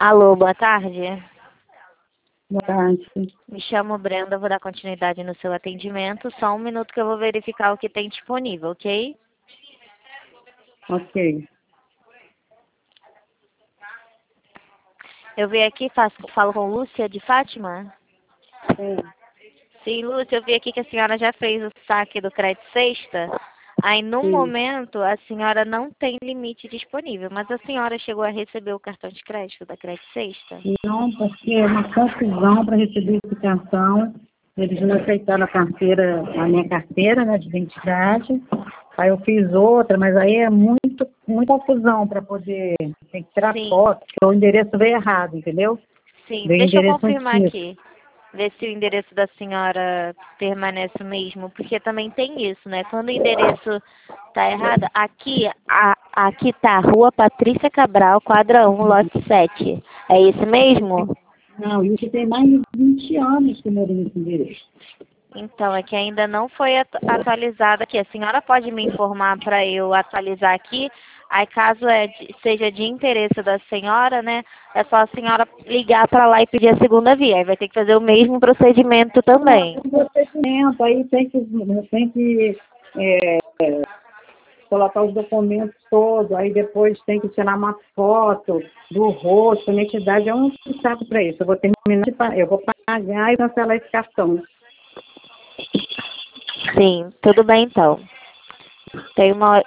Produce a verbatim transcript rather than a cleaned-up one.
Alô, boa tarde. Boa tarde. Me chamo Brenda, vou dar continuidade no seu atendimento. Só um minuto que eu vou verificar o que tem disponível, ok? Ok. Eu vi aqui, faço, falo com Lúcia de Fátima? Sim. Sim, Lúcia, eu vi aqui que a senhora já fez o saque do crédito sexta. Aí, no Sim. momento, a senhora não tem limite disponível, mas a senhora chegou a receber o cartão de crédito da crédito sexta? Não, porque é uma confusão para receber esse cartão. Eles não aceitaram a carteira, a minha carteira, né, de identidade. Aí eu fiz outra, mas aí é muito, muita confusão para poder tem que tirar Sim, foto, porque o endereço veio errado, entendeu? sim. Veio o Deixa eu endereço confirmar antigo. aqui. Ver se o endereço da senhora permanece o mesmo, porque também tem isso, né? Quando o endereço tá errado, aqui, a, aqui tá Rua Patrícia Cabral, quadra um, lote sete. É esse mesmo? Não, isso tem mais de vinte anos que eu moro nesse endereço. Então, é que ainda não foi atu- atualizado aqui. A senhora pode me informar para eu atualizar aqui? Aí, caso é de- seja de interesse da senhora, né? É só a senhora ligar para lá e pedir a segunda via. Aí vai ter que fazer o mesmo procedimento Não, também. tem procedimento, aí tem que, tem que é, colocar os documentos todos, aí depois tem que tirar uma foto do rosto, a identidade, é um saco para isso. Eu vou terminar de pagar, eu vou pagar e cancelar esse cartão. Sim, tudo bem então. Tem uma